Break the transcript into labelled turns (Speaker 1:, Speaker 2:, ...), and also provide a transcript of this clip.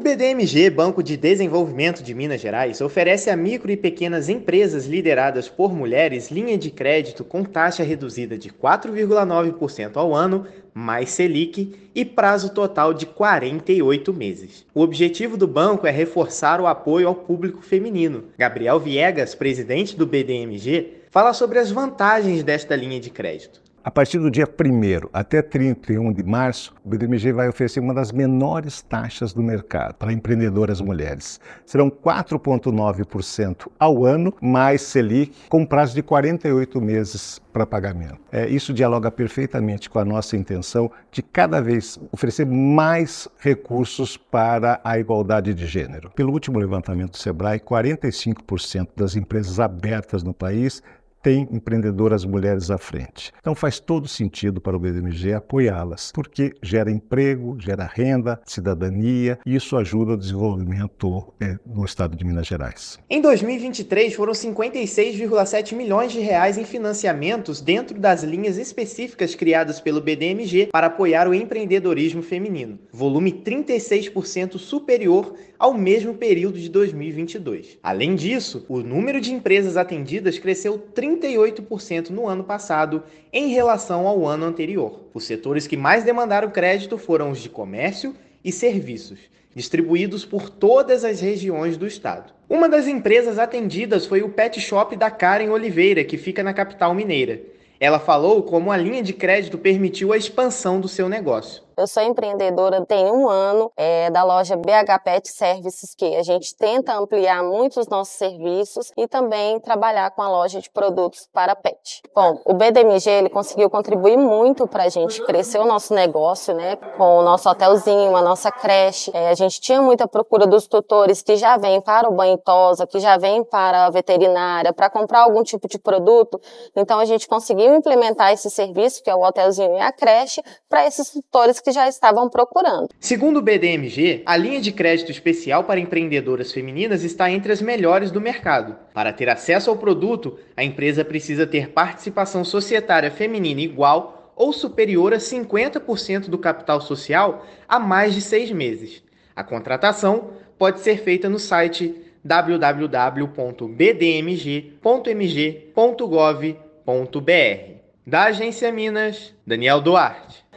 Speaker 1: BDMG, Banco de Desenvolvimento de Minas Gerais, oferece a micro e pequenas empresas lideradas por mulheres linha de crédito com taxa reduzida de 4,9% ao ano, mais Selic, e prazo total de 48 meses. O objetivo do banco é reforçar o apoio ao público feminino. Gabriel Viegas, presidente do BDMG, fala sobre as vantagens desta linha de crédito.
Speaker 2: A partir do dia 1º até 31 de março, o BDMG vai oferecer uma das menores taxas do mercado para empreendedoras mulheres. Serão 4,9% ao ano, mais Selic, com prazo de 48 meses para pagamento. Isso dialoga perfeitamente com a nossa intenção de cada vez oferecer mais recursos para a igualdade de gênero. Pelo último levantamento do Sebrae, 45% das empresas abertas no país tem empreendedoras mulheres à frente. Então faz todo sentido para o BDMG apoiá-las, porque gera emprego, gera renda, cidadania, e isso ajuda o desenvolvimento no estado de Minas Gerais.
Speaker 1: Em 2023, foram 56,7 milhões de reais em financiamentos dentro das linhas específicas criadas pelo BDMG para apoiar o empreendedorismo feminino, volume 36% superior ao mesmo período de 2022. Além disso, o número de empresas atendidas cresceu 38% no ano passado em relação ao ano anterior. Os setores que mais demandaram crédito foram os de comércio e serviços, distribuídos por todas as regiões do estado. Uma das empresas atendidas foi o Pet Shop da Karen Oliveira, que fica na capital mineira. Ela falou como a linha de crédito permitiu a expansão do seu negócio.
Speaker 3: Eu sou empreendedora, tem um ano, da loja BH Pet Services, que a gente tenta ampliar muito os nossos serviços e também trabalhar com a loja de produtos para pet. Bom, o BDMG ele conseguiu contribuir muito para a gente crescer o nosso negócio, né? Com o nosso hotelzinho, a nossa creche. A gente tinha muita procura dos tutores que já vêm para o banho e tosa, que já vêm para a veterinária, para comprar algum tipo de produto. Então a gente conseguiu implementar esse serviço, que é o hotelzinho e a creche, para esses tutores que já estavam procurando.
Speaker 1: Segundo o BDMG, a linha de crédito especial para empreendedoras femininas está entre as melhores do mercado. Para ter acesso ao produto, a empresa precisa ter participação societária feminina igual ou superior a 50% do capital social há mais de 6 meses. A contratação pode ser feita no site www.bdmg.mg.gov.br. Da Agência Minas, Daniel Duarte.